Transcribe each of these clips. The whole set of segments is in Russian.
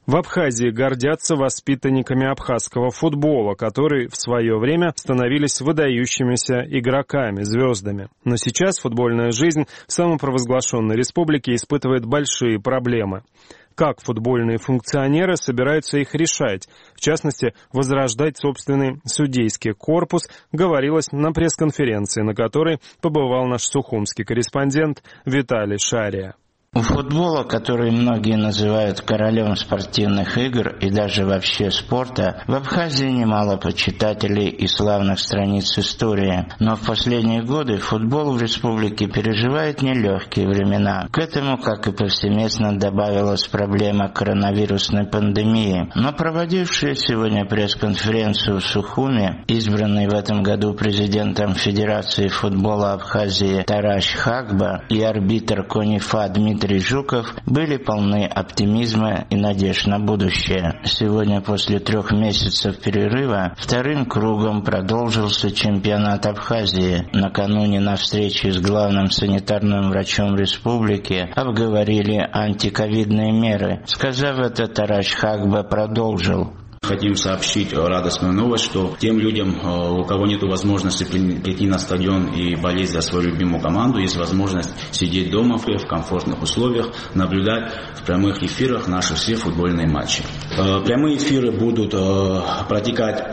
В Абхазии гордятся воспитанниками абхазского футбола, которые в свое время становились выдающимися игроками, звездами. Но сейчас футбольная жизнь в самопровозглашенной республике испытывает большие проблемы. Как футбольные функционеры собираются их решать, в частности, возрождать собственный судейский корпус, говорилось на пресс-конференции, на которой побывал наш сухумский корреспондент Виталий Шария. У футбола, который многие называют королем спортивных игр и даже вообще спорта, в Абхазии немало почитателей и славных страниц истории. Но в последние годы футбол в республике переживает нелегкие времена. К этому, как и повсеместно, добавилась проблема коронавирусной пандемии. Но проводившие сегодня пресс-конференцию в Сухуме, избранный в этом году президентом Федерации футбола Абхазии Тараш Хагба и арбитр КОНИФА Дмитрий Жуков были полны оптимизма и надежд на будущее. Сегодня, после 3 месяцев перерыва, вторым кругом продолжился чемпионат Абхазии. Накануне на встрече с главным санитарным врачом республики обговорили антиковидные меры. Сказав это, Тараш Хагба продолжил. Хотим сообщить радостную новость, что тем людям, у кого нет возможности прийти на стадион и болеть за свою любимую команду, есть возможность сидеть дома в комфортных условиях, наблюдать в прямых эфирах наши все футбольные матчи. Прямые эфиры будут протекать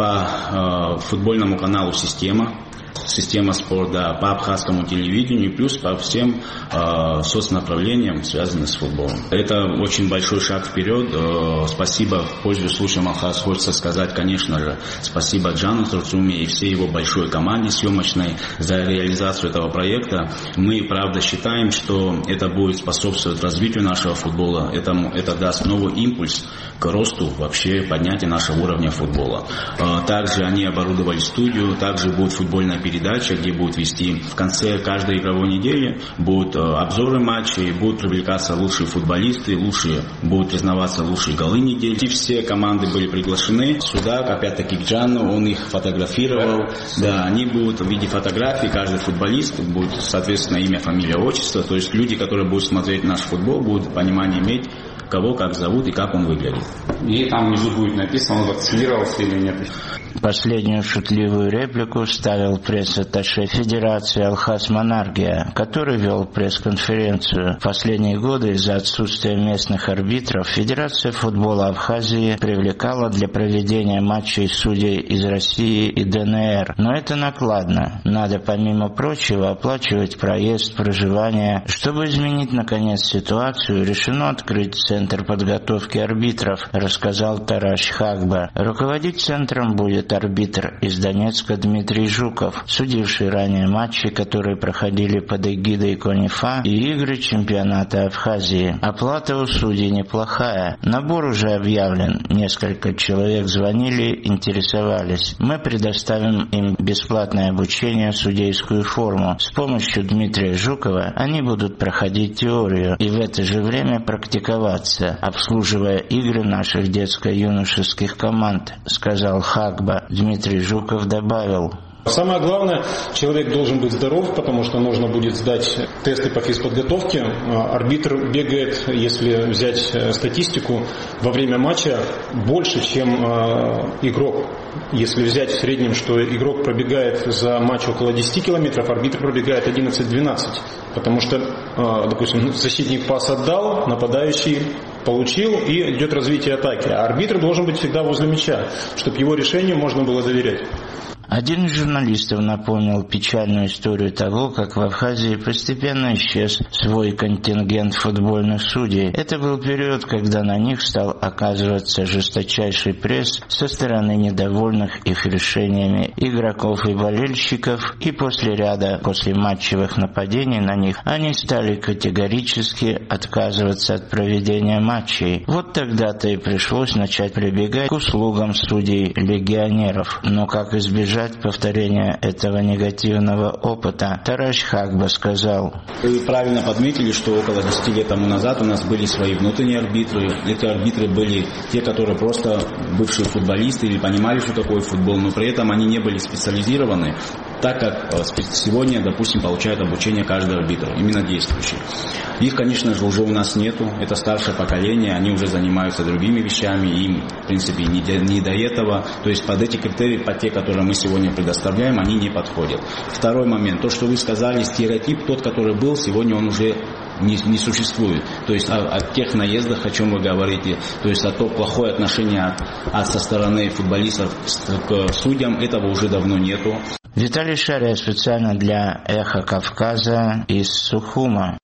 по футбольному каналу «Система спорт», да, по абхазскому телевидению, плюс по всем соцнаправлениям, связанным с футболом. Это очень большой шаг вперед. Спасибо, пользуясь случаем Абхаз, хочется сказать, конечно же, спасибо Джану Турцуме и всей его большой команде съемочной за реализацию этого проекта. Мы, правда, считаем, что это будет способствовать развитию нашего футбола. Это даст новый импульс к росту, вообще поднятию нашего уровня футбола. Также они оборудовали студию, также будет футбольная передача, где будут вести в конце каждой игровой недели будут обзоры матчей, будут привлекаться лучшие футболисты, будут признаваться лучшие голы недели. И все команды были приглашены сюда, опять-таки к Джану, он их фотографировал. Да, они будут в виде фотографий, каждый футболист будет, соответственно, имя, фамилия, отчество. То есть люди, которые будут смотреть наш футбол, будут понимание иметь, кого как зовут и как он выглядит. И там внизу будет написано, он вакцинировался или нет. Последнюю шутливую реплику ставил пресс-атташе Федерации Алхаз Манаргия, который вел пресс-конференцию. В последние годы из-за отсутствия местных арбитров Федерация футбола Абхазии привлекала для проведения матчей судей из России и ДНР. Но это накладно. Надо, помимо прочего, оплачивать проезд, проживание. Чтобы изменить, наконец, ситуацию, решено открыть Центр подготовки арбитров, рассказал Тараш Хагба. Руководить центром будет арбитр из Донецка Дмитрий Жуков, судивший ранее матчи, которые проходили под эгидой КОНИФА и игры чемпионата Абхазии. Оплата у судей неплохая. Набор уже объявлен. Несколько человек звонили, интересовались. Мы предоставим им бесплатное обучение в судейскую форму. С помощью Дмитрия Жукова они будут проходить теорию и в это же время практиковаться, обслуживая игры наших детско-юношеских команд, сказал Хагба. Дмитрий Жуков добавил. Самое главное, человек должен быть здоров, потому что нужно будет сдать тесты по физподготовке. Арбитр бегает, если взять статистику, во время матча больше, чем игрок. Если взять в среднем, что игрок пробегает за матч около 10 километров, арбитр пробегает 11-12. Потому что, допустим, защитник пас отдал, нападающий получил, и идет развитие атаки. А арбитр должен быть всегда возле мяча, чтобы его решению можно было доверять. Один из журналистов напомнил печальную историю того, как в Абхазии постепенно исчез свой контингент футбольных судей. Это был период, когда на них стал оказываться жесточайший пресс со стороны недовольных их решениями игроков и болельщиков, и после ряда послематчевых нападений на них они стали категорически отказываться от проведения матчей. Вот тогда-то и пришлось начать прибегать к услугам судей-легионеров. Но как избежать повторения этого негативного опыта, Тараш Хагба сказал. Вы правильно подметили, что около 10 лет тому назад у нас были свои внутренние арбитры. Эти арбитры были те, которые просто бывшие футболисты или понимали, что такое футбол, но при этом они не были специализированы так как сегодня, допустим, получают обучение каждый арбитр, именно действующий. Их, конечно же, уже у нас нету, это старшее поколение, они уже занимаются другими вещами, им, в принципе, не до этого, то есть под эти критерии, под те, которые мы сегодня предоставляем, они не подходят. Второй момент, то, что вы сказали, стереотип, тот, который был, сегодня он уже не существует. То есть о тех наездах, о чем вы говорите, то есть о том плохое отношение со стороны футболистов к судьям, этого уже давно нету. Виталий Шария специально для «Эхо Кавказа» из Сухума.